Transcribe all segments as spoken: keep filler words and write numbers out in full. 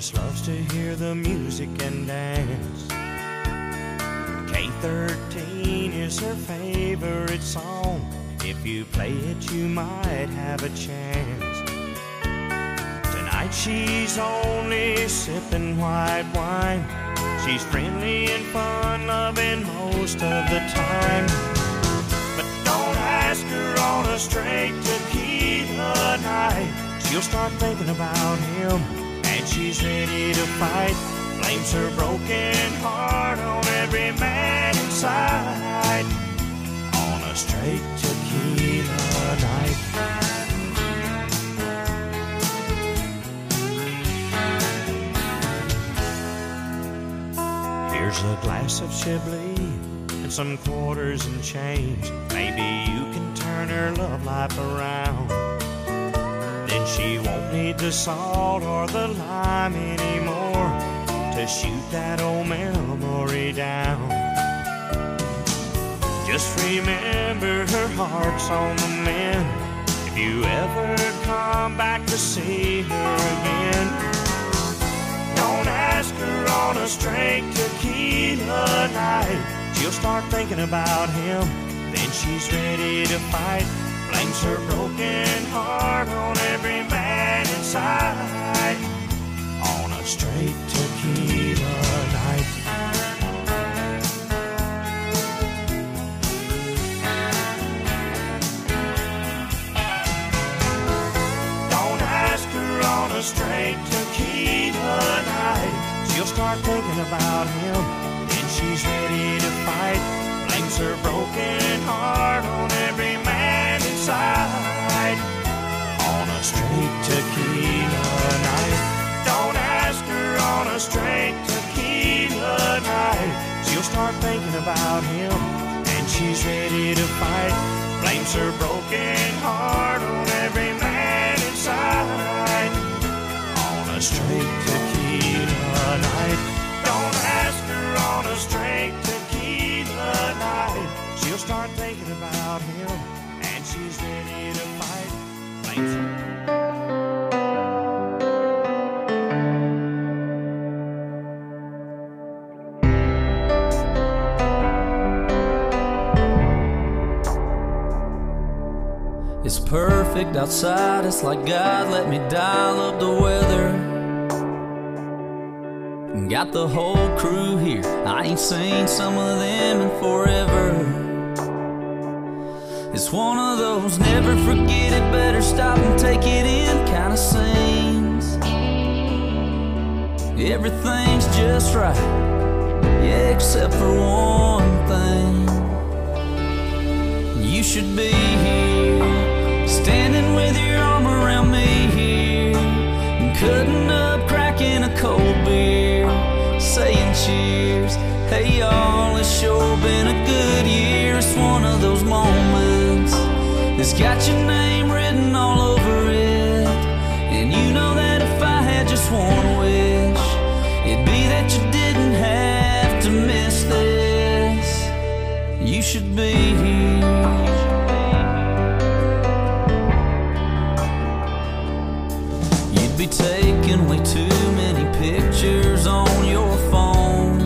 just loves to hear the music and dance. K thirteen is her favorite song. If you play it, you might have a chance. Tonight she's only sipping white wine. She's friendly and fun-loving most of the time. But don't ask her on a straight tequila night. She'll start thinking about him, and she's ready to fight. Blames her broken heart on every man inside. On a straight tequila night. Here's a glass of Chablis and some quarters and change. Maybe you can turn her love life around. Then she won't need the salt or the lime anymore to shoot that old memory down. Just remember her heart's on the mend. If you ever come back to see her again, don't ask her on a straight tequila night. She'll start thinking about him, then she's ready to fight. Blames her broken heart on every man inside. On a straight tequila night. Don't ask her on a straight tequila night. She'll start thinking about him, then she's ready to fight. Blames her broken heart on every man inside. On a straight tequila night. Don't ask her on a straight tequila night. She'll start thinking about him, and she's ready to fight. Blames her broken heart on every man inside. On a straight tequila night. Don't ask her on a straight tequila night. She'll start thinking about him, and she's ready to fight. Blames her. It's perfect outside, it's like God let me dial up the weather. Got the whole crew here, I ain't seen some of them in forever. It's one of those never forget it, better stop and take it in kind of scenes. Everything's just right, yeah, except for one thing. You should be here, standing with your arm around me here, and cutting up, cracking a cold beer, saying cheers. Hey y'all, it's sure been a good year. It's one of those moments that's got your name written all over it. And you know that if I had just one wish, it'd be that you didn't have to miss this. You should be here. You'd be taking way too many pictures on your phone,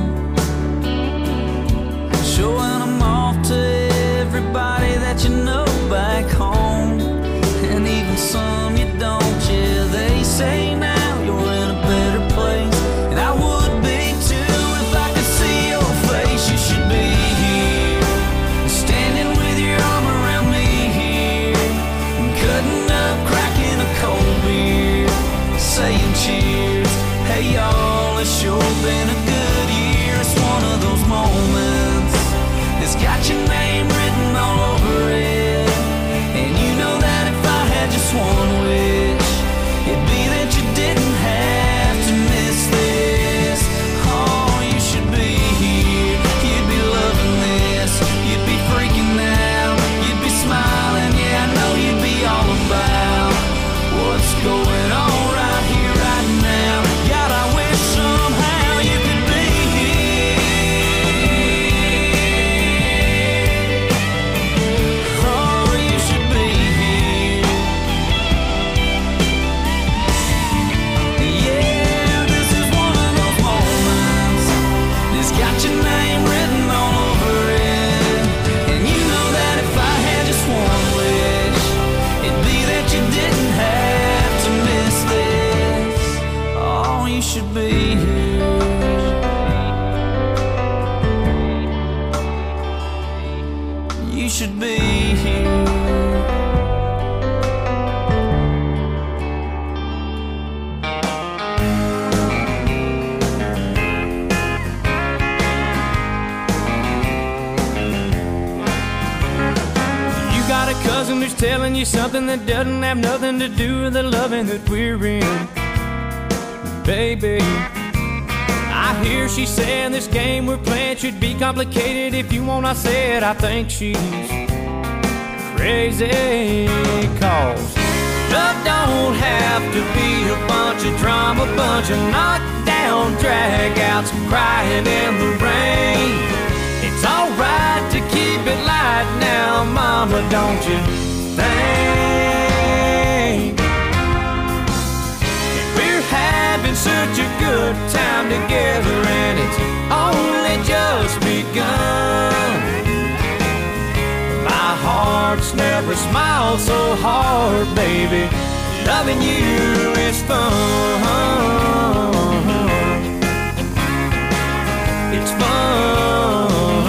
showing them off to everybody that you know back home, and even some you don't. Yeah, they say now you're in a better place, and I would be too if I could see your face. You should be here, standing with your arm around me here, cutting up, cracking a cold beer, saying cheers. Hey y'all, it's sure been a good year. It's one of those moments that's got your name written all over it. And you know that if I had just one wish, it'd be that you didn't have to miss this. Oh, you should be here, you'd be loving this, you'd be freaking out, you'd be smiling. Yeah, I know you'd be all about what's going on right here, right now. God, I wish somehow you could be here. here. You should be here. Cousin who's telling you something that doesn't have nothing to do with the loving that we're in. Baby, I hear she saying this game we're playing should be complicated. If you want, I said I think she's crazy. Cause love don't have to be a bunch of drama, bunch of knockdown drag-outs, crying in the rain. It's alright to keep it light now, mama, don't you think? And we're having such a good time together, and it's only just begun. My heart's never smiled so hard, baby. Loving you is fun. It's fun.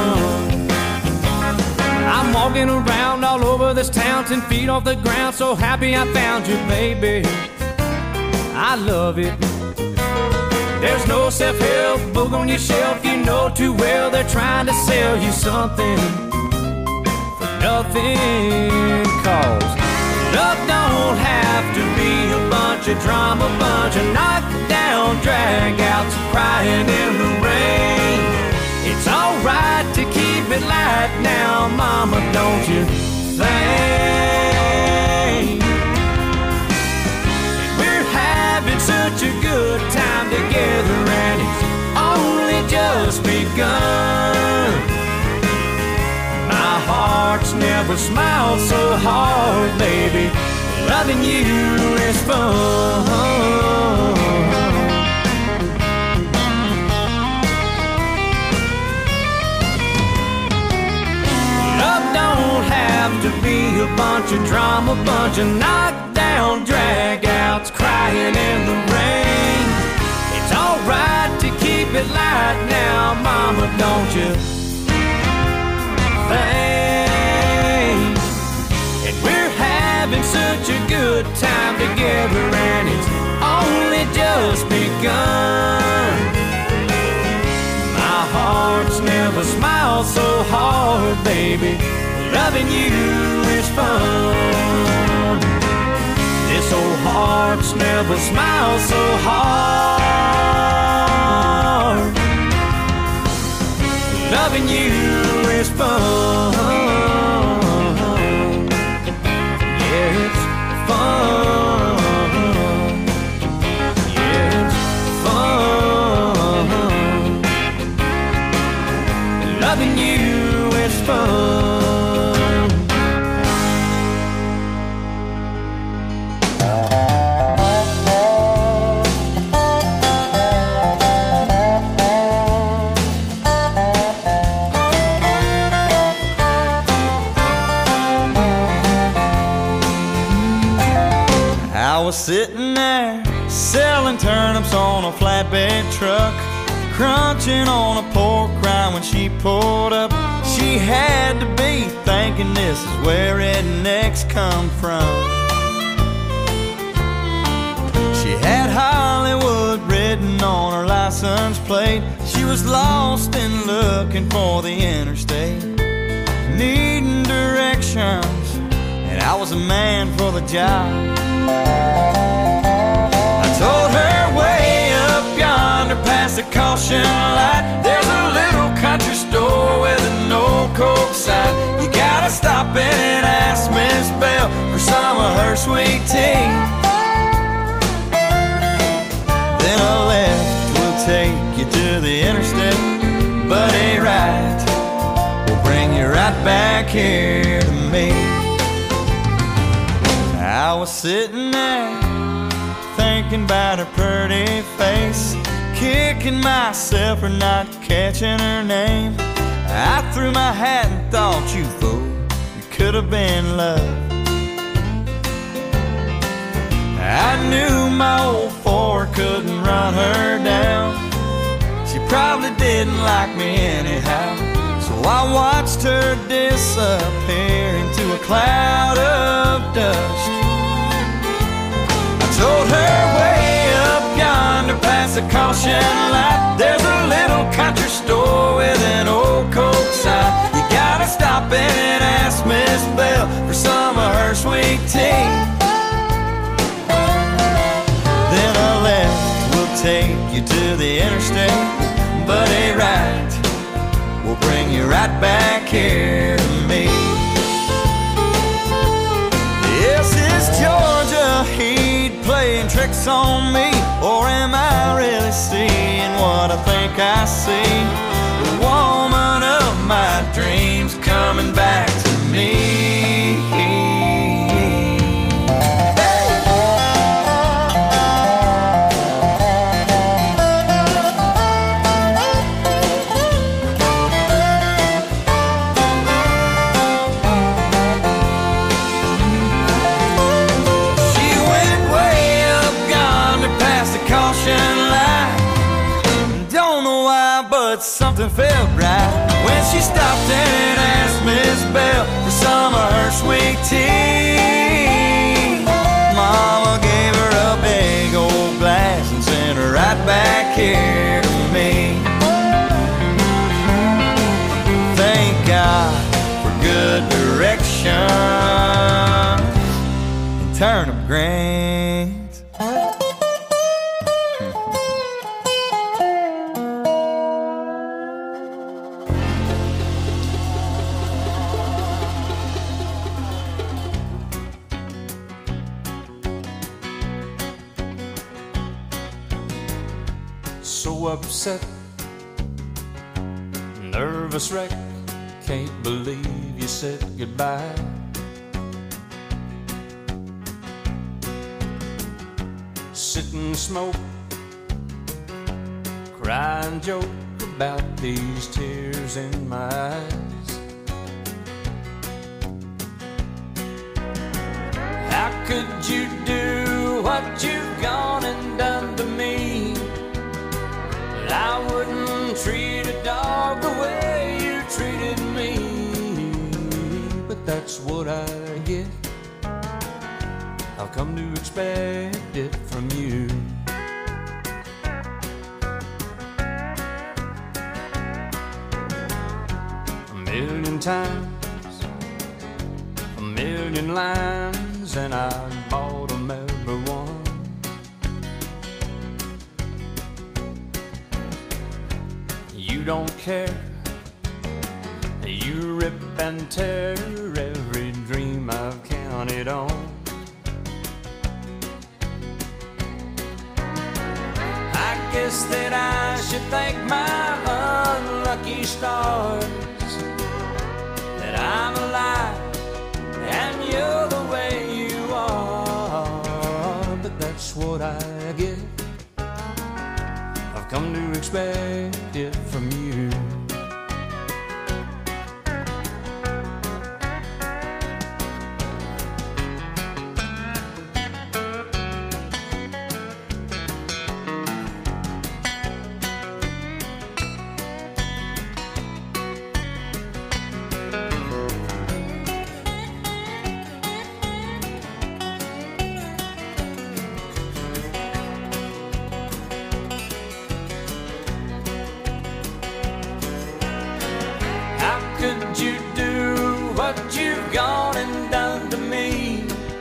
I'm walking around all over this town, ten feet off the ground, so happy I found you, baby. I love it. There's no self-help book on your shelf, you know too well they're trying to sell you something for nothing. Cause love don't have to be a bunch of drama, bunch of knockdown drag-outs, crying in the rain. It's alright to keep it light now, mama, don't you think? And we're having such a good time together, and it's only just begun. My heart's never smiled so hard, baby. Loving you is fun. To be a bunch of drama, bunch of knockdown drag-outs, crying in the rain. It's alright to keep it light now, mama, don't you think? And we're having such a good time together, and it's only just begun. My heart's never smiled so hard, baby. Loving you is fun. This old heart's never smiled so hard. Loving you is fun. Yeah, it's fun. Yeah, it's fun. Loving you is fun. I was sitting there selling turnips on a flatbed truck, crunching on a pork rind when she pulled up. She had to be thinking this is where rednecks come from. She had Hollywood written on her license plate. She was lost and looking for the interstate, needing directions, and I was a man for the job. I told her way up yonder past the caution light, there's a little country store with an old Coke sign. You gotta stop in and ask Miss Bell for some of her sweet tea. Then a left will take you to the interstate, but a right will bring you right back here to me. I was sitting there thinking about her pretty face, kicking myself for not catching her name. I threw my hat and thought, you fool, it could have been love. I knew my old Ford couldn't run her down. She probably didn't like me anyhow. So I watched her disappear into a cloud of dust. I told her way up yonder past the caution light, there's a little country store with an old Coke sign. You gotta stop in and ask Miss Bell for some of her sweet tea. Then a left will take you to the interstate, but a right will bring you right back here to me. Yes, is Georgia Heat playing tricks on me, or am I really seeing what I think I see? The woman of my dreams coming back to me. Something felt right when she stopped and asked Miss Bell for some of her sweet tea. Mama gave her a big old glass and sent her right back here to me. Thank God for good direction and turnip greens. So upset, nervous wreck, can't believe you said goodbye. Sit and smoke, cry and joke about these tears in my eyes. How could you do what you've gone and done to me? I wouldn't treat a dog the way you treated me, but that's what I get. I've come to expect it from you. A million times, a million lines, and I bought them every one. You don't care, you rip and tear every dream I've counted on. I guess that I should thank my unlucky stars that I'm alive and you're the way you are, but that's what I get. I've come to expect it from you. Could you do what you've gone and done to me?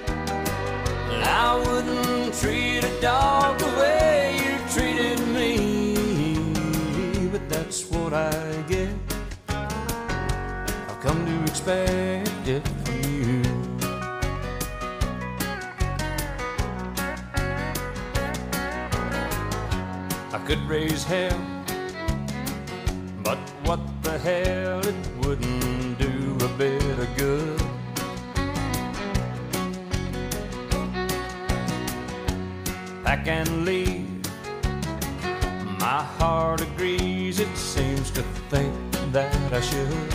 I wouldn't treat a dog the way you treated me, but that's what I get. I've come to expect it from you. I could raise hell, but what the hell, it wouldn't do a bit of good. Pack and leave, my heart agrees, it seems to think that I should.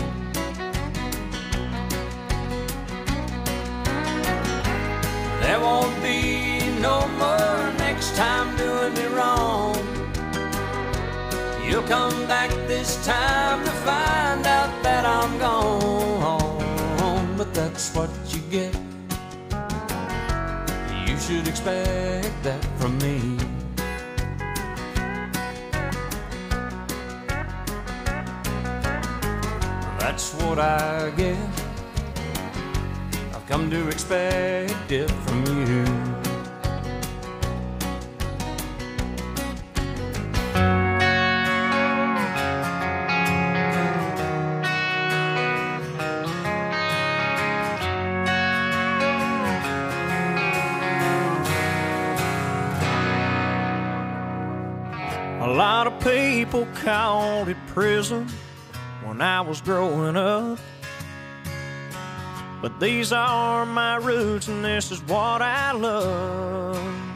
There won't be no more next time doing me wrong. You'll come back this time to find out that I'm gone. But that's what you get. You should expect that from me. That's what I get. I've come to expect it from you. A lot of people called it prison when I was growing up, but these are my roots and this is what I love.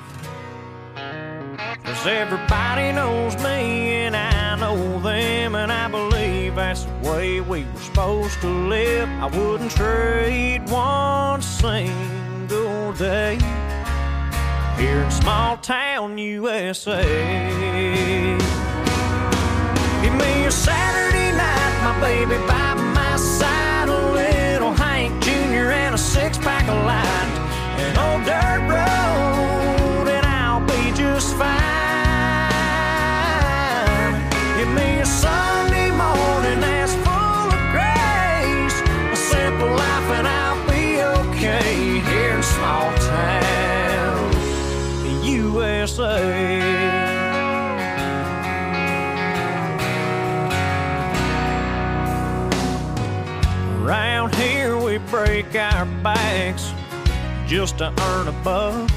'Cause everybody knows me and I know them, and I believe that's the way we were supposed to live. I wouldn't trade one single day here in small town U S A. Give me a Saturday night, my baby by my side, a little Hank Junior and a six-pack of light, an old dirt road, and I'll be just fine. Give me a Sunday morning that's full of grace, a simple life, and I'll be okay here in small town U S A. Around here we break our backs just to earn a buck.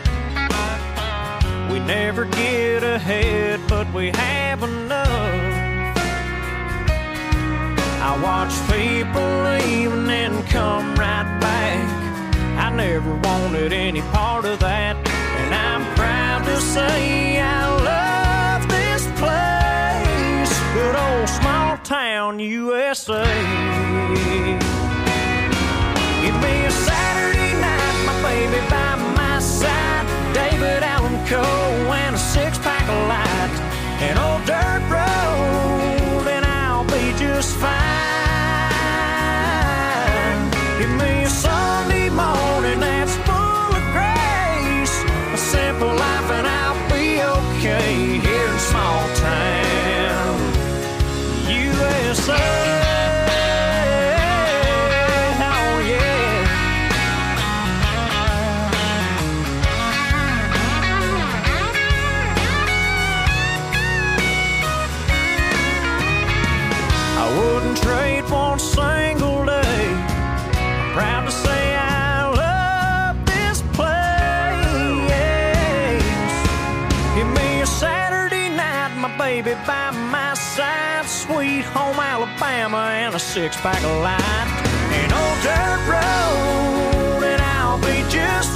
We never get ahead, but we have enough. I watch people leave and then come right back. I never wanted any part of that, and I'm proud to say I love this place, good old small town U S A. Give me a Saturday night, my baby by my side, David Allen Coe and a six-pack of light, an old dirt road, and I'll be just fine. Give me a Sunday morning that's full of grace, a simple life, and I'll be okay here in small town U S A. Trade one single day. I'm proud to say I love this place. Give me a Saturday night, my baby by my side, sweet home Alabama and a six-pack of light, an old dirt road, and I'll be just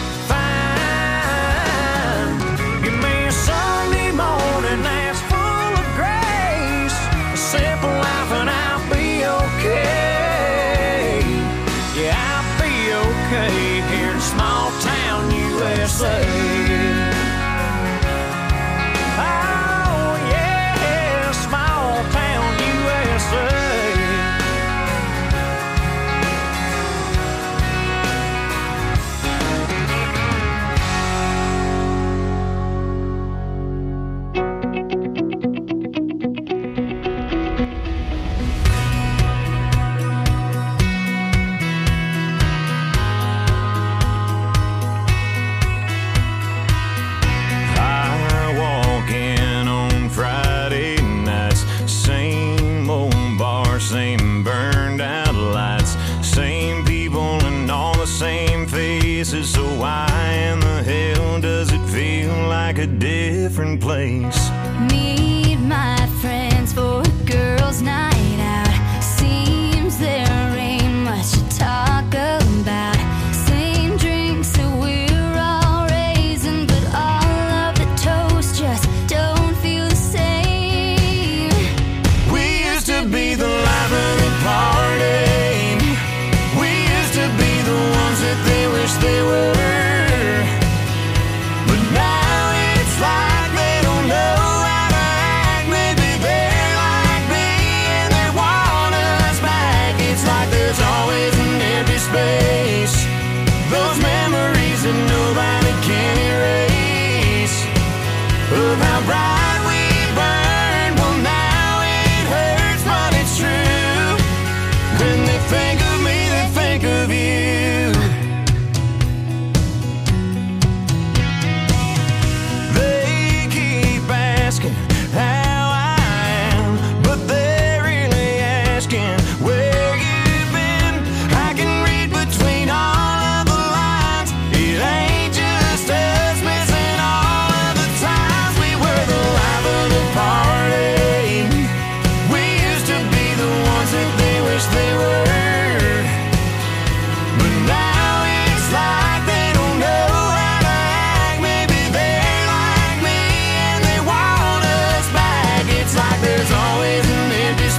fine. Give me a Sunday morning that's full of grace, a simple life, and I'll okay. Yeah, I'll be okay here in small town U S A. Oh yeah, small town U S A.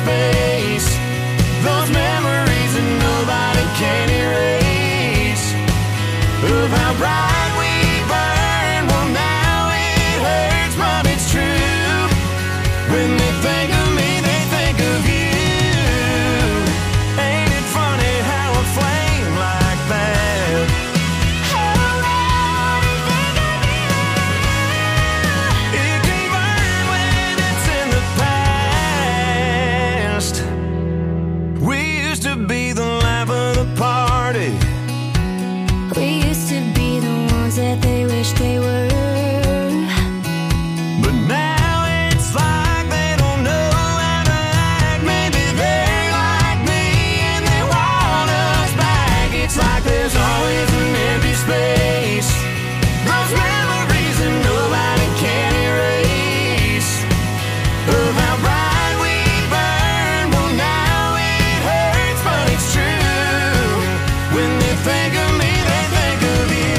space. Those memories that nobody can erase. Of how bright we burn, well now it hurts, but it's true. When they think of me, they think of you. Ain't it funny how a flame like that it can burn when it's in the past. We used to be the life of the party. We used to be the ones that they wish they were. But now it's like they don't know how to act. Maybe they're like me and they want us back. It's like there's always an empty space. Those memories that nobody can erase. Of how bright we burn, well now it hurts, but it's true. When they think of me, they think of you.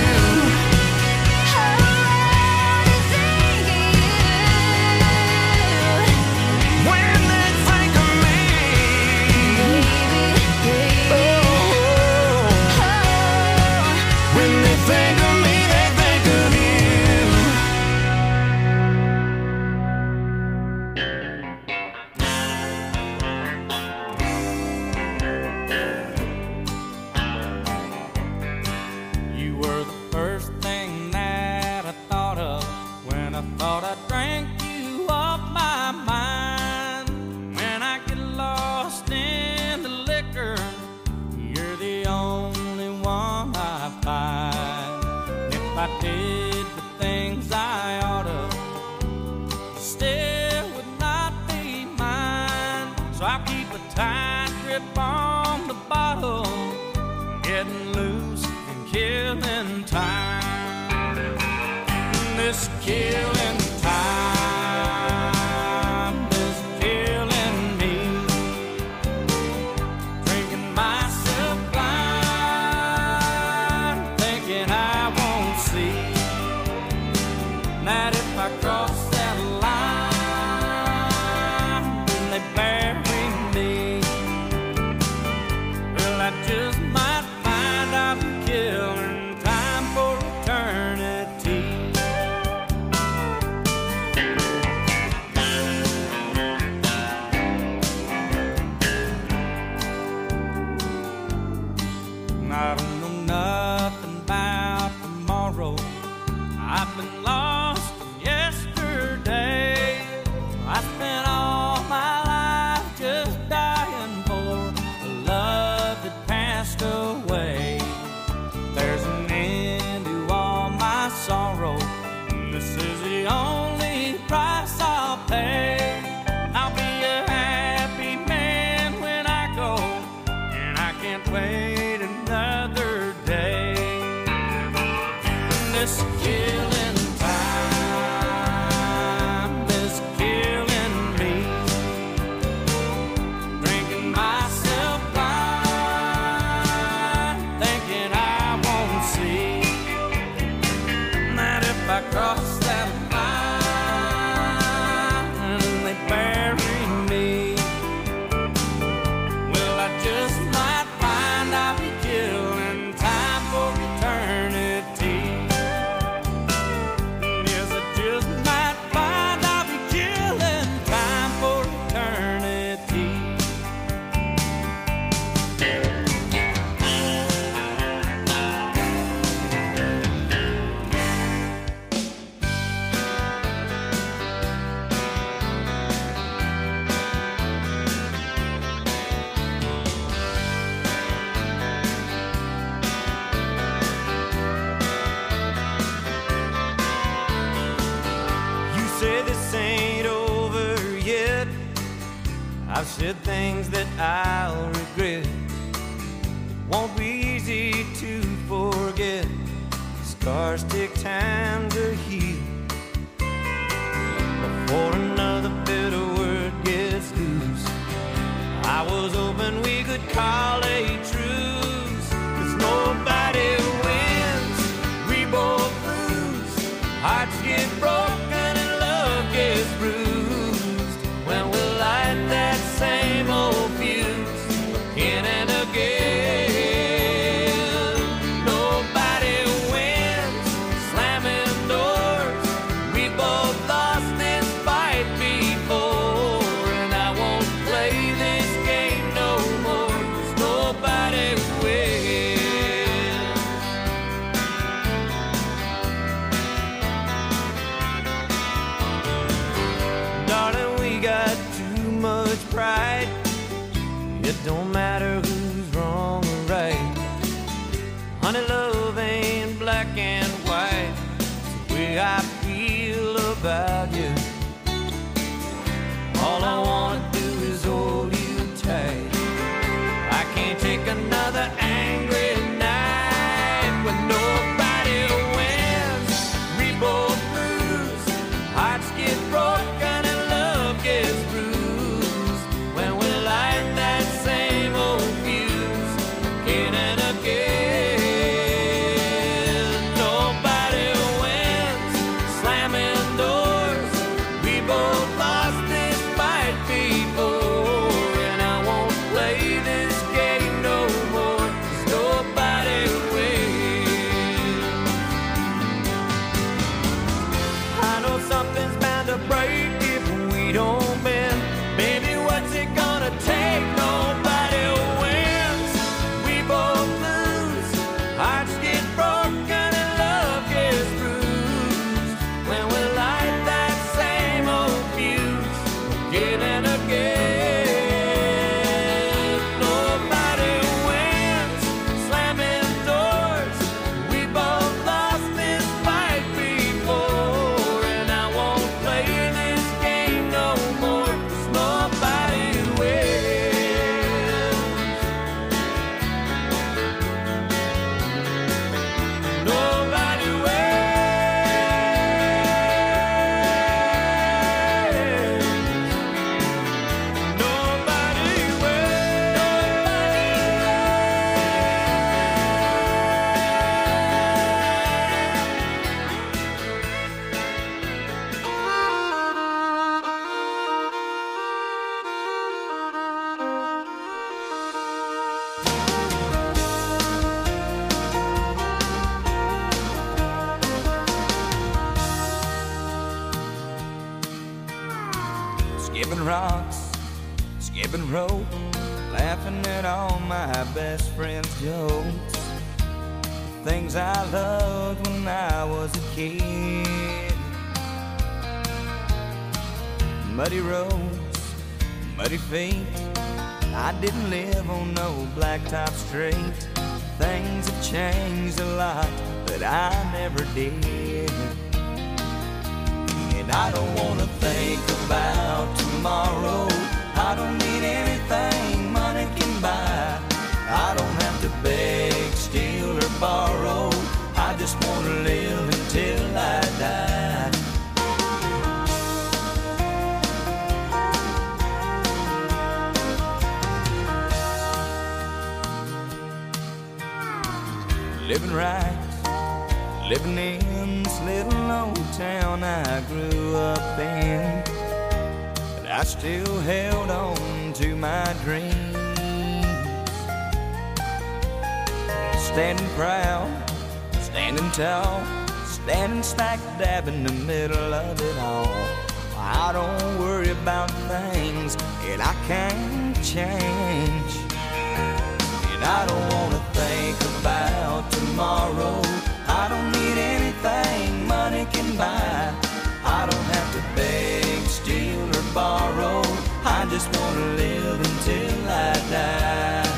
When they think of me, oh, when they think of me, they think of you. You were the first thing that I thought of when I thought I drank you off my mind. When I get lost in the liquor, you're the only one I find. If I did the things I oughta, still would not be mine. So I'll keep a tight grip on the bottle, getting loose and killing time. This killing time is killing me. Drinking myself blind, thinking I won't see that if I cross that line, then they bury me. Well, I just might find I'll be killing time for eternity. I don't know nothing about tomorrow. I've been lost in yesterday. I spent all my life just dying for a love that passed away. There's an end to all my sorrow. This is the only price I'll pay. I'll be a happy man when I go, and I can't wait another day. This killing time is killing me. Drinking myself blind, thinking I won't see that if I cross that line and they bury me, well, I just might find I'll be killing time for eternity. Yes, I just might find I'll be killing time for eternity. You say this ain't over yet. I've said things that I'll regret. It won't be easy to forget. Scars take time to heal before another bitter word gets loose. I was hoping we could call a truce, 'cause nobody wins, we both lose. Hearts get broken and love gets bruised. When we light that sand skipping rocks, skipping rope, laughing at all my best friends' jokes. Things I loved when I was a kid. Muddy roads, muddy feet. I didn't live on no blacktop street. Things have changed a lot, but I never did. And I don't wanna think about tomorrow. I don't need anything money can buy. I don't have to beg, steal, or borrow. I just wanna live until I die. Living right, living in this little old town I grew up in. But I still held on to my dreams. Standing proud, standing tall, standing smack dab in the middle of it all. I don't worry about things that I can't change. And I don't wanna think about tomorrow. I don't need anything money can buy. I don't have to beg, steal, or borrow. I just wanna live until I die.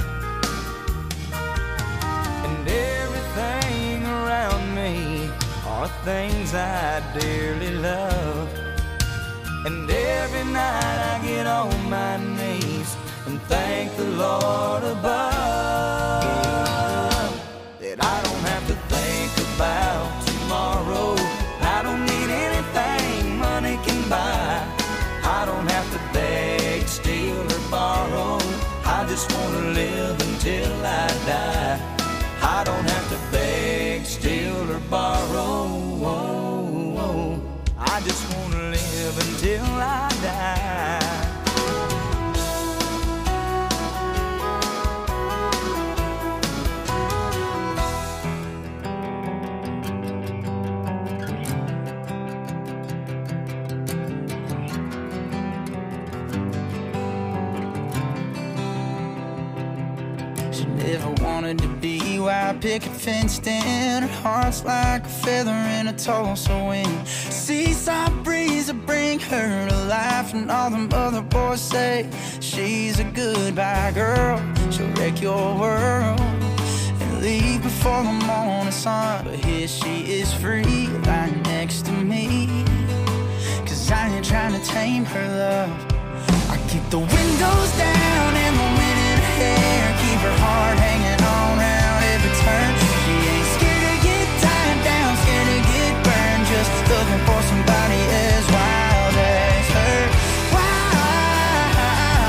And everything around me are things I dearly love. And every night I get on my knees and thank the Lord above that I don't have to think about tomorrow. I don't need anything money can buy. I don't have to beg, steal, or borrow. I just wanna live until I die. I don't have to beg, steal, or borrow. I just wanna live until I die. Never wanted to be wild picket fenced in. Her heart's like a feather in a Tulsa wind. Seaside breeze will bring her to life. And all them other boys say she's a goodbye girl. She'll wreck your world and leave before the morning sun. But here she is free, lying next to me. Cause I ain't trying to tame her love. I keep the windows down and the wind in her hair. Keep her heart hanging on round every turn. She ain't scared to get tied down, scared to get burned. Just looking for somebody as wild as her. Wild.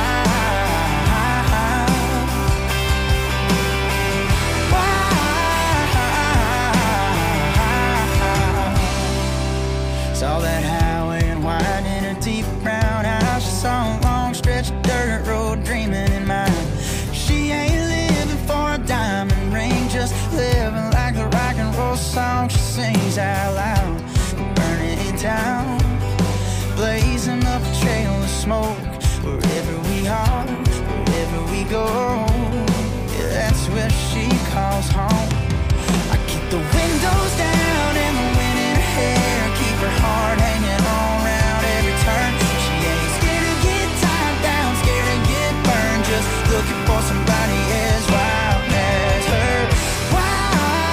Wild. Saw that highway and wide in her deep brown eyes. She saw a long stretch of dirt road dreaming in mind. She ain't living for a diamond ring, just living like the rock and roll song she sings out loud. Burning it down, blazing up a trail of smoke. Wherever we are, wherever we go, yeah, that's where she calls home. I keep the windows down and the wind in her hair. Keep her heart hanging on round every turn. She ain't scared to get tied down, scared to get burned. Just looking for somebody as wild as her. Wild.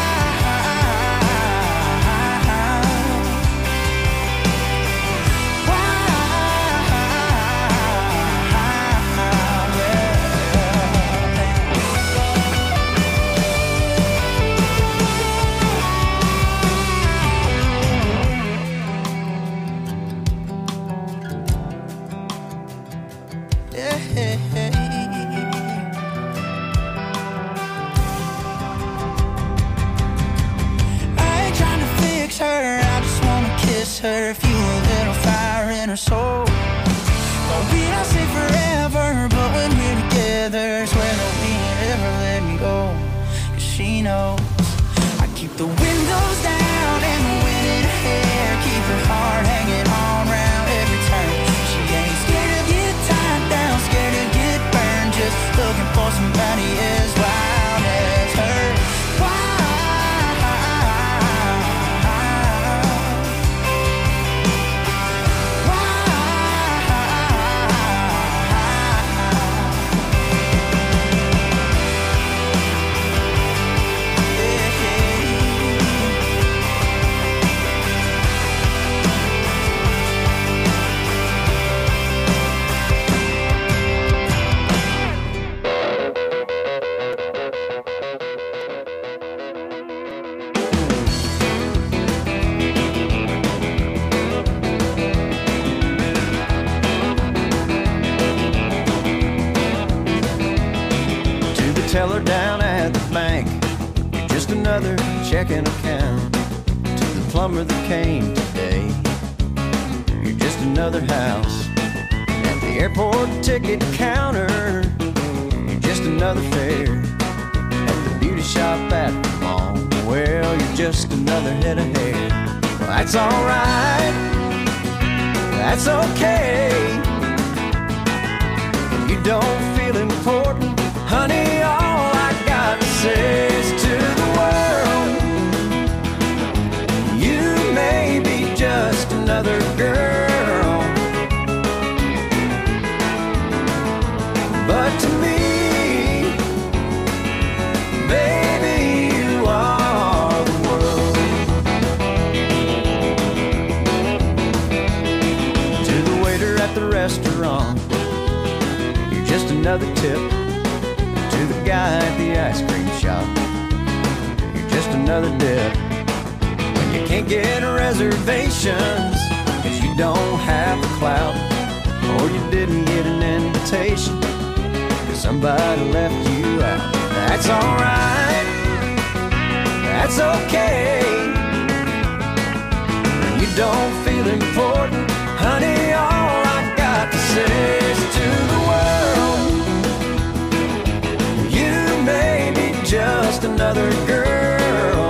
Her, fuel a little fire in her soul. But we don't say forever, but when we're together, swear that we ain't ever letting go. Cause she knows I keep the windows down and the wind in her hair. Keep her heart hanging on round every turn. She ain't scared teller down at the bank. You're just another checking account. To the plumber that came today, you're just another house. At the airport ticket counter, you're just another fare. At the beauty shop at the mall, well, you're just another head of hair. Well, that's alright, that's okay. You don't feel important, honey, all I got to say is to the world, you may be just another girl, but to me, baby, you are the world. To the waiter at the restaurant, just another tip. To the guy at the ice cream shop, you're just another dip. When you can't get reservations cause you don't have the clout, or you didn't get an invitation cause somebody left you out, that's alright, that's okay. When you don't feel important, honey, all I got to say is to the world, you may be just another girl,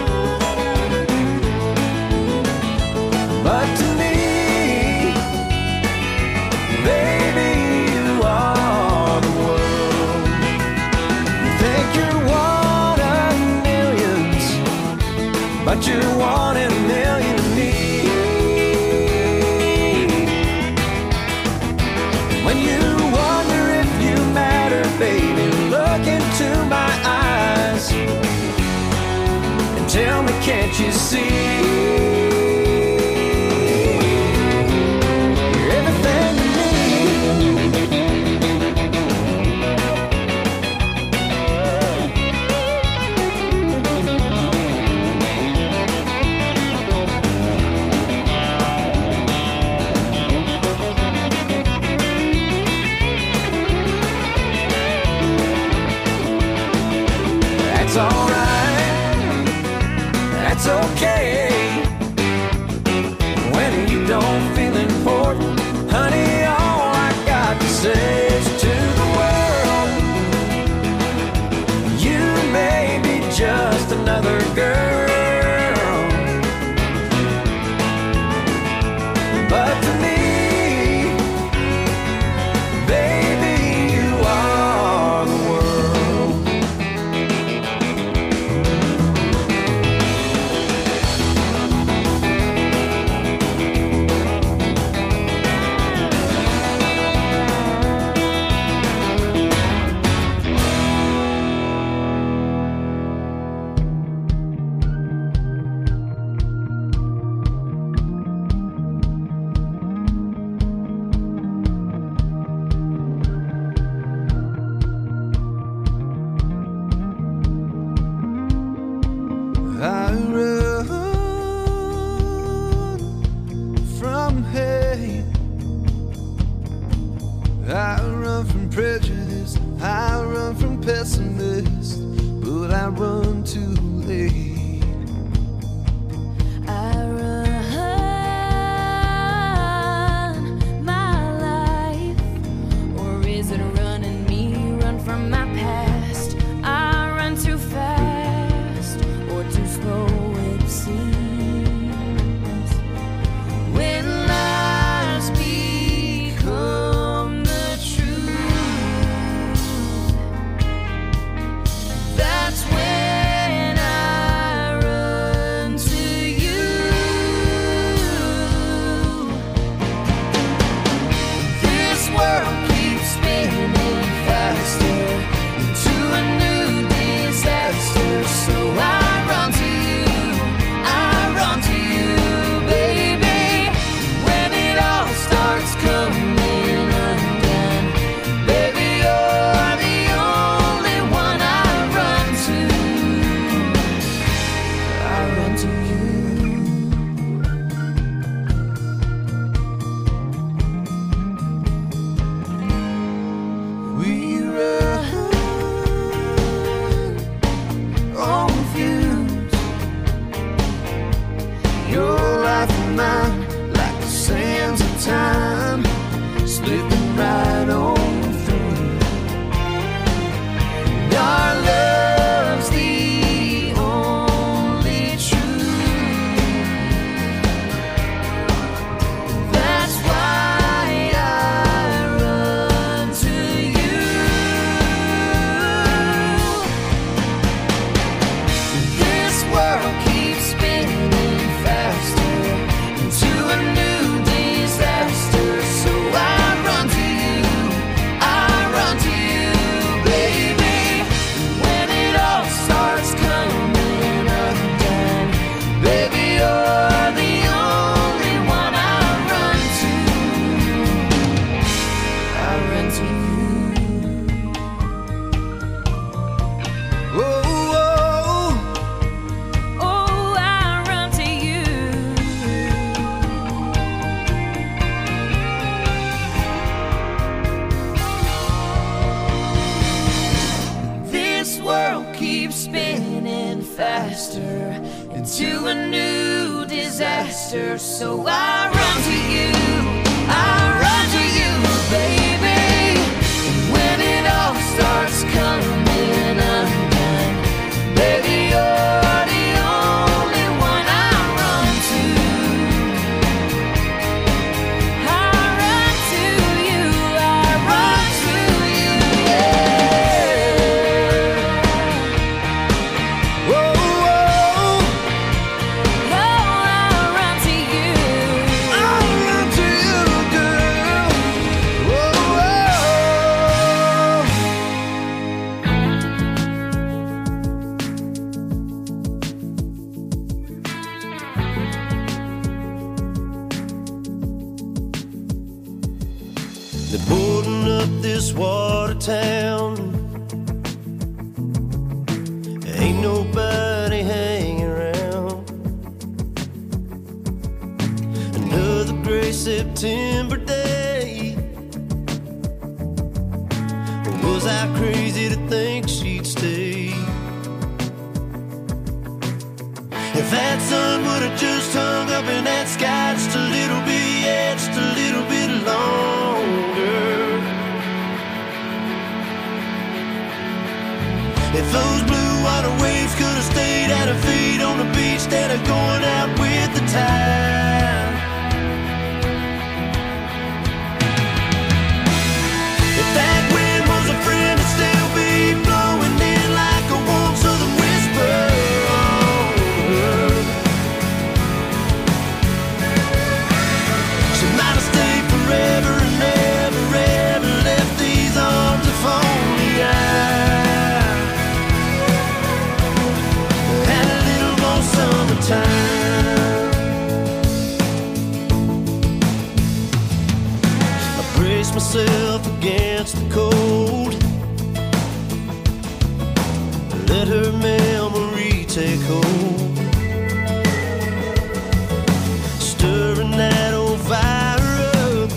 but to me, baby, you are the world. You think you're one of millions, but you're one in a million to me. When you wonder if you matter, baby, look into my eyes and tell me, can't you see? You're everything to me. That's alright, that's okay. When you don't feel important, honey, all I got to say is to the world, you may be just another girl, but to me, baby, you are the world. I run from hate, I run from prejudice, I run from pessimists, but I run too late. I run my life, or is it running me? Run from my past. I run too fast, or too slow it seems. When lies become the truth, that's when faster into a new disaster. So I run to you, I run to you, baby. And when it all starts coming undone, baby, you're the only one I run to. I run to you, I run to you, yeah. Whoa, whoa. Oh, I run to you. I run to you, girl. Whoa, They're boarding up this water town. Ain't nobody hanging around. Another gray September day. Was I crazy to think she'd stay? If that sun would have just hung up in that sky just a little bit, yeah, just a little bit longer. If those blue water waves could have stayed at her feet on the beach instead of going out with the tide. If that wind was a friend, it'd still be blowing in like a warm southern whisper. She might have stayed forever and never, ever left these arms if only I had a little more summertime. I brace myself against the cold, let her memory take hold, stirring that old fire up,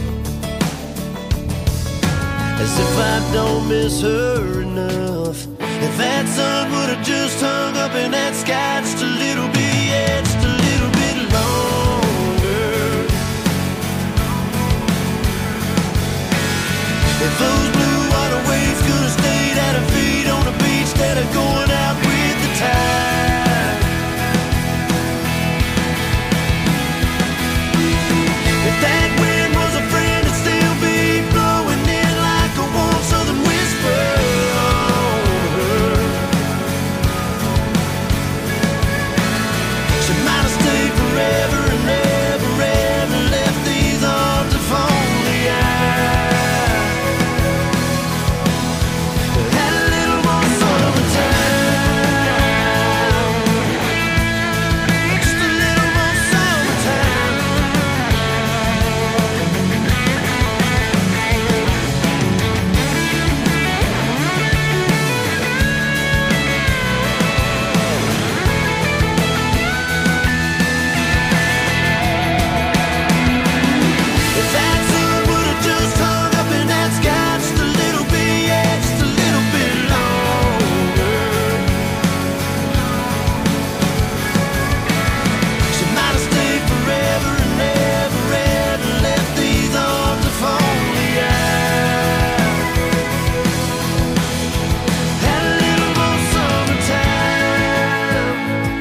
as if I don't miss her enough. If that sun would have just hung up in that sky just a little bit, yeah, just a little bit longer. If those blue water waves could have stayed at her feet on the beach instead of going out with the tide. If that wind was a friend, it'd still be blowing in like a warm southern whisper. She might have stayed forever and never, ever left these arms if only I had a little more summertime. Just a little more summertime. If that sun would have just hung up in that sky just a little bit, yeah, just a little bit longer, she might have stayed forever and never, ever left these arms if only I had a little more summertime.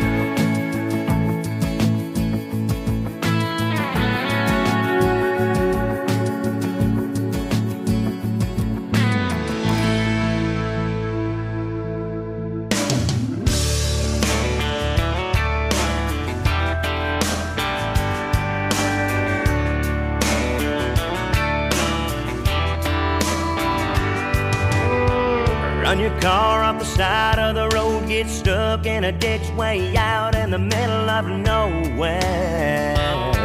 Run your car off the side of the road, get stuck in a ditch way out in the middle of nowhere.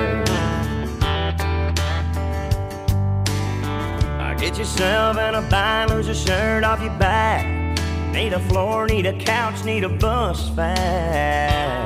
Uh, Get yourself in a bind, lose a shirt off your back. Need a floor, need a couch, need a bus fare.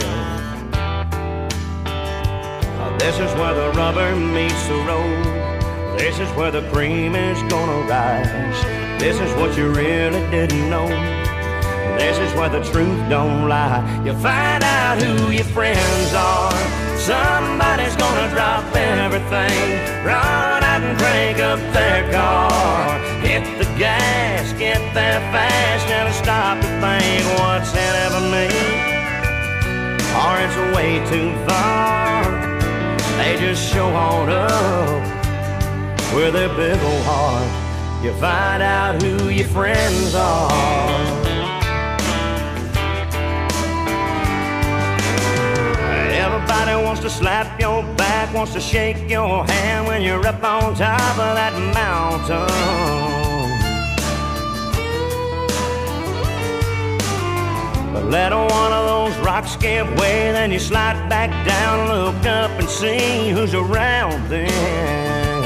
Uh, This is where the rubber meets the road. This is where the cream is gonna rise. This is what you really didn't know. This is where the truth don't lie. You find out who your friends are. Somebody's gonna drop everything, run out and crank up their car. Hit the gas, get there fast, never stop to think what's in it for me, or it's way too far. They just show on up with their big old heart. You find out who your friends are. Everybody wants to slap your back, wants to shake your hand when you're up on top of that mountain. But let one of those rocks give way, then you slide back down, look up and see who's around then.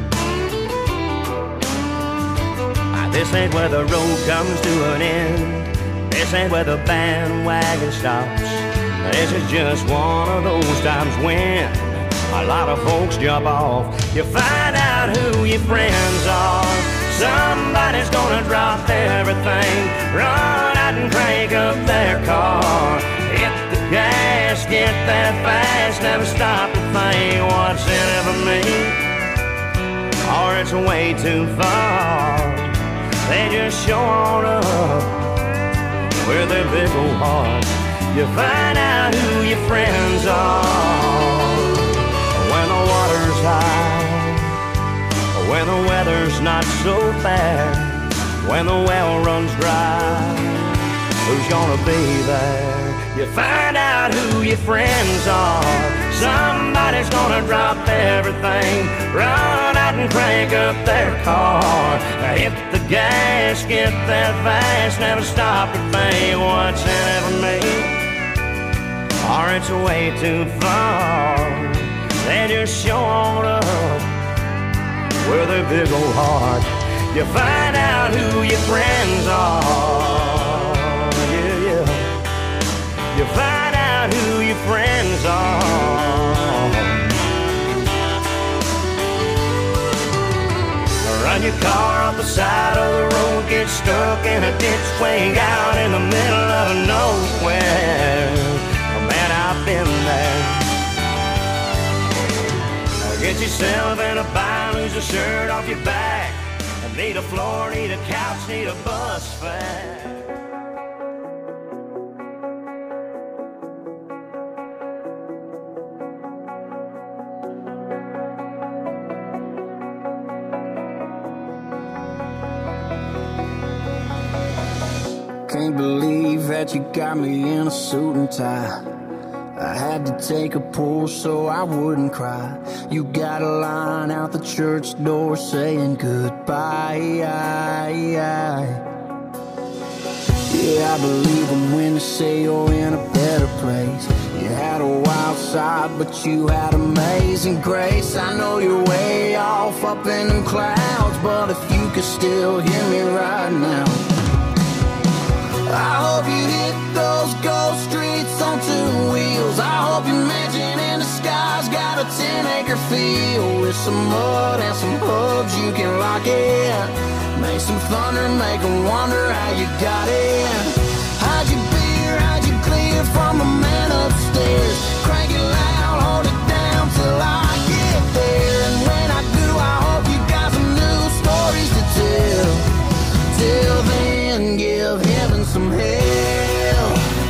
This ain't where the road comes to an end. This ain't where the bandwagon stops. This is just one of those times when a lot of folks jump off. You find out who your friends are. Somebody's gonna drop everything, run out and crank up their car. Hit the gas, get there fast, never stop to think what's in it for me, or it's way too far. They just show on up with their big old hearts. You find out who your friends are when the water's high, when the weather's not so bad, when the well runs dry. Who's gonna be there? You find out who your friends are. Somebody's gonna drop everything, run out and crank up their car. Hit the gas, get there fast, never stop to think what's in it for me, or it's way too far. They just show on up with their big old heart. You find out who your friends are. Yeah, yeah. You find out who your friends are. Run your car off the side of the road, get stuck in a ditch way out in the middle of nowhere. Man, I've been there. Get yourself in a bind, lose a shirt off your back. Need a floor, need a couch, need a bus fare. Can't believe that you got me in a suit and tie. I had to take a pull so I wouldn't cry. You got a line out the church door saying goodbye. Yeah, I believe them when they say you're in a better place. You had a wild side, but you had amazing grace. I know you're way off up in them clouds, but if you could still hear me right now, I hope you hit those ghost streets on two wheels. I hope your mansion in the sky's got a ten acre field with some mud and some hubs you can lock in. Make some thunder, make them wonder how you got in. Hide your beer, hide you clear from the man upstairs. Crank it loud, hold it down till I get there. And when I do, I hope you got some new stories to tell. Till then, give heaven some hell.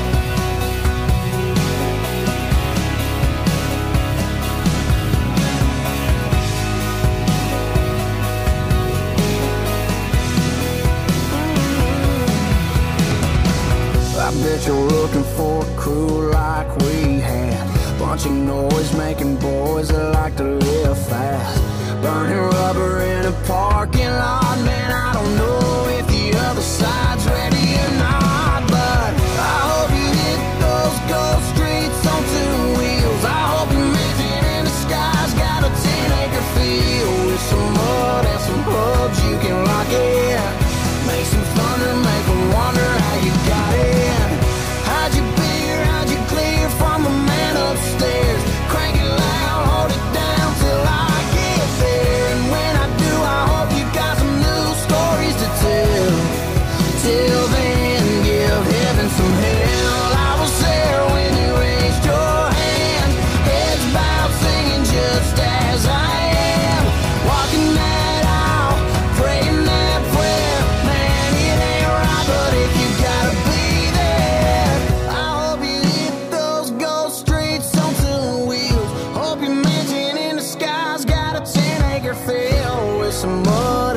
I bet you're looking for a crew like we had. Bunch of noise-making boys that like to live fast. Burning rubber in a parking lot. Man, I don't know if the other side's ready or not, but I hope you hit those ghost streets on two wheels. I hope your mansion in the sky's got a ten acre field with some mud and some hubs you can lock in. Make some thunder, make them wonder how you got in. Hide your beer, hide you clear from the man upstairs. Crank it loud, hold it down till I get there. And when I do, I hope you got some new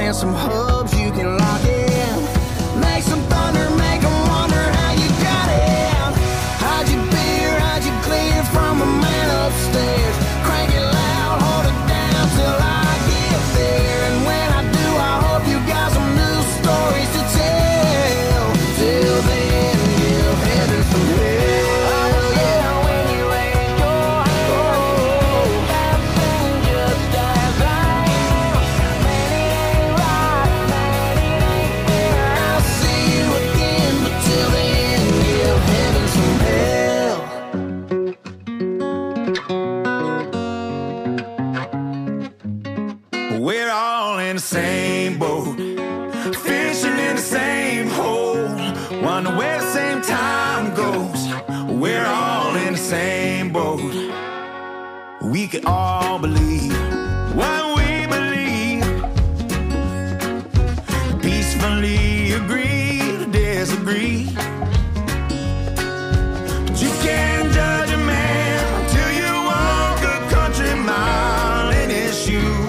and some hubs you can lock in. Make some thunder, make them wonder how you got in. Hide your beer, hide your clear from a man upstairs. Crank it loud, hold it down till I get there. And when I do, I hope you got some new stories to tell. Till then, give heaven some hell. We're all in the same boat, fishing in the same hole, wonder where the same time goes. We're all in the same boat. We can all believe what we believe, peacefully agree to disagree. But you can't judge a man till you walk a country mile in his shoes.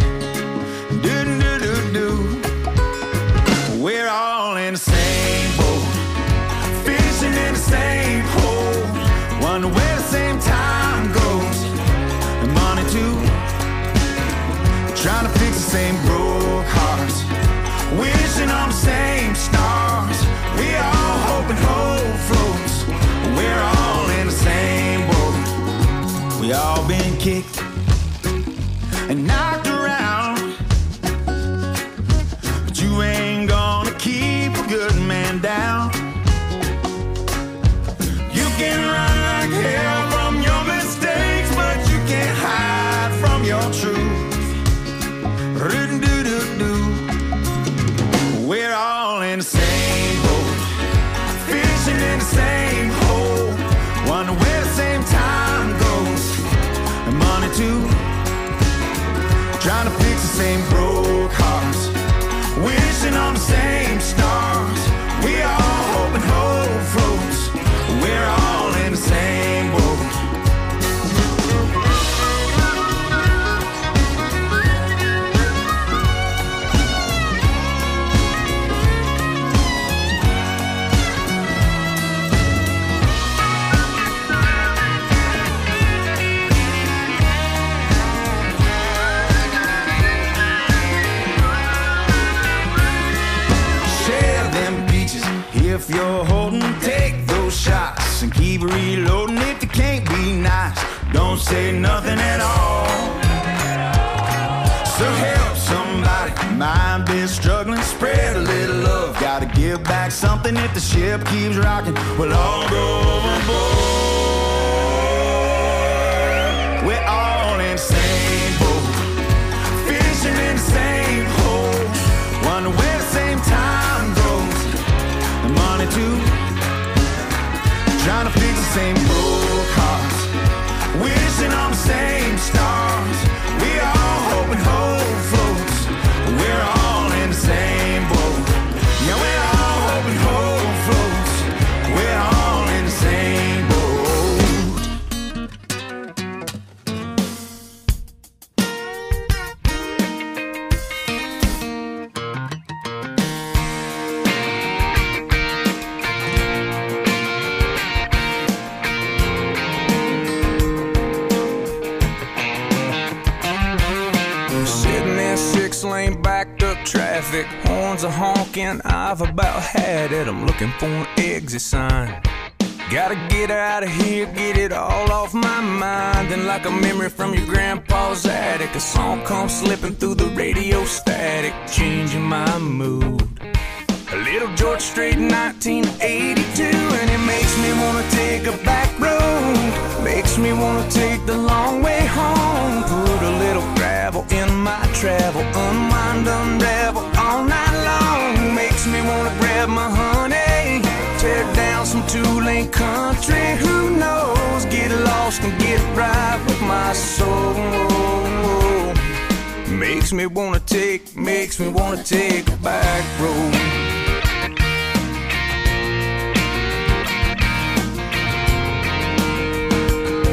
We're all in the same boat, fishing in the same hole, wonder where the same time goes. And money too, trying to fix the same broke hearts, wishing on the same stars. We all hope and hope floats. We're all in the same boat. We all been kicked and knocked around, but you ain't gonna keep a good man down. You can run like hell from your mistakes, but you can't hide from your truth. We're all in the same boat, fishing in the same hole, wonder where the same time goes. And money too, trying to fix the same broke hearts, wishing on the same stars. We all hope and hope floats. We're all in the same boat. If you're holding, take those shots and keep reloading. If you can't be nice, don't say nothing at all. So help somebody, mind be struggling, spread a little love. Gotta give back something if the ship keeps rocking. We'll all go overboard. We're all in the same boat, fishing in the same hole, wonder where the same time goes. Money too, trying to fix the same broke hearts, wishing on the same stars. We all hope and hope floats. We're all in the same boat. Yeah, we're all hope and hope floats. We're all in the same boat. Lane backed up traffic, horns are honking, I've about had it. I'm looking for an exit sign. Gotta get out of here, get it all off my mind. And like a memory from your grandpa's attic, a song comes slipping through the radio static, changing my mood. A little George Strait, nineteen eighty-two, and it makes me wanna take a back road, makes me wanna take the long way home. Put a little gravel in my travel, unwind, unravel all night long. Makes me wanna grab my honey, tear down some two-lane country. Who knows, get lost and get right with my soul. Makes me wanna take, makes me wanna take a back road.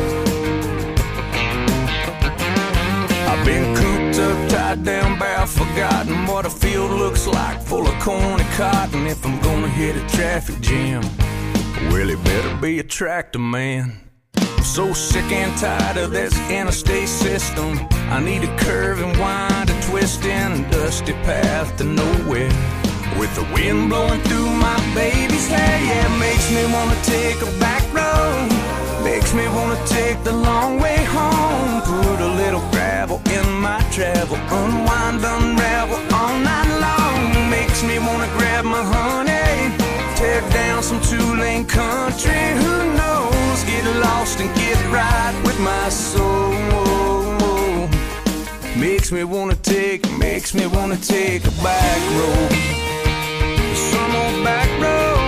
Been cooped up, tied down, bound for forgotten what a field looks like, full of corn and cotton. If I'm gonna hit a traffic jam, well, it better be a tractor man. I'm so sick and tired of this interstate system. I need a curve and wind, a twist in a dusty path to nowhere, with the wind blowing through my baby's hair. Yeah, it makes me wanna take a back road, makes me wanna take the long way home. Put a little gravel in my travel, unwind, unravel all night long. Makes me wanna grab my honey, tear down some two-lane country. Who knows, get lost and get right with my soul. Makes me wanna take, makes me wanna take a back road, some old back road.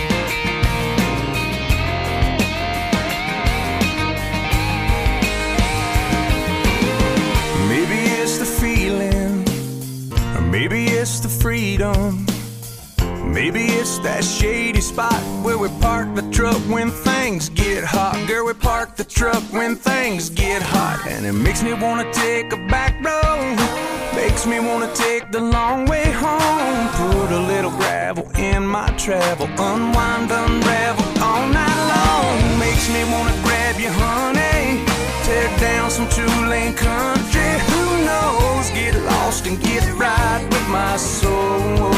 Maybe it's the feeling, or maybe it's the freedom. Maybe it's that shady spot where we park the truck when things get hot. Girl, we park the truck when things get hot. And it makes me wanna take a back road, makes me wanna take the long way home. Put a little gravel in my travel, unwind, unravel all night long. Makes me wanna grab you, honey, tear down some two-lane country. Who knows, get lost and get right with my soul.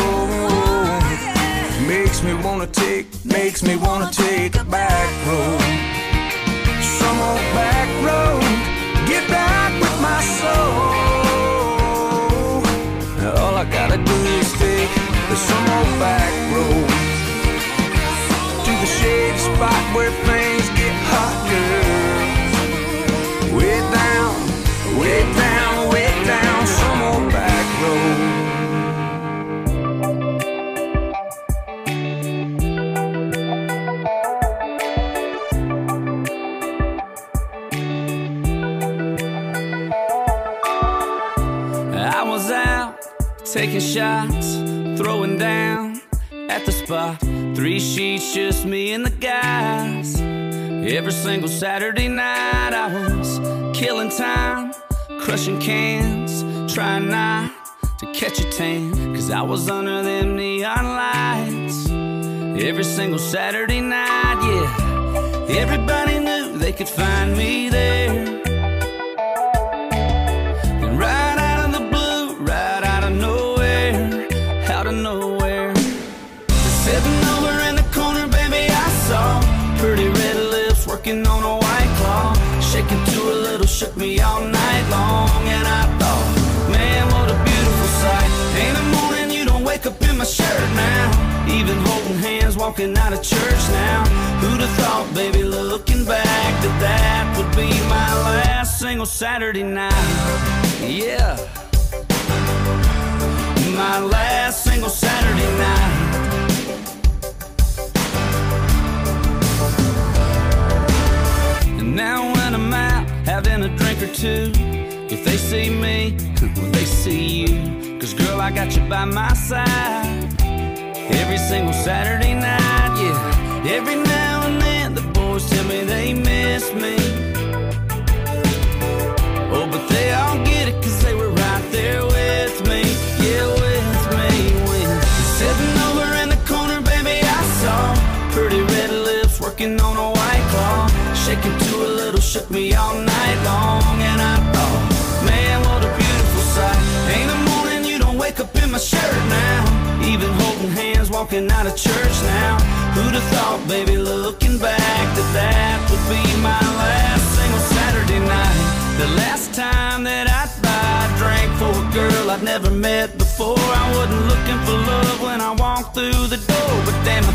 Makes me wanna take, makes me wanna take a back road, some old back road, get back with my soul. All I gotta do is take some old back road to the shady spot where things get hot, girl. Way down, way down, way down, some old back road. Taking shots, throwing down at the spot. Three sheets, just me and the guys. Every single Saturday night I was killing time, crushing cans, trying not to catch a tan, cause I was under them neon lights. Every single Saturday night, yeah, everybody knew they could find me there. And right out of the blue, right out of nowhere, out of nowhere, sitting over in the corner, baby, I saw pretty red lips working on a white claw, shaking to a little, shook me all night long. And I thought, man, what a beautiful sight. Ain't a morning you don't wake up in my shirt now, even holding hands, walking out of church now. Who'd have thought, baby, looking back, that that would be my last single Saturday night. Yeah, my last single Saturday night. And now when I'm out having a drink or two, if they see me, well, they see you. Cause girl, I got you by my side every single Saturday night, yeah. Every now and then the boys tell me they miss me, oh, but they all get it cause they were right there with me, yeah, with me, with me. Sitting over in the corner, baby, I saw pretty red lips working on a white claw, shaking to a little, shook me all night long. And I thought, man, what a beautiful sight. Ain't a morning you don't wake up in my shirt now, even holding hands, walking out of church now. Who'd have thought, baby, looking back, that that would be my last single Saturday night. The last time that I'd buy a drink for a girl I'd never met before. I wasn't looking for love when I walked through the door, but damn,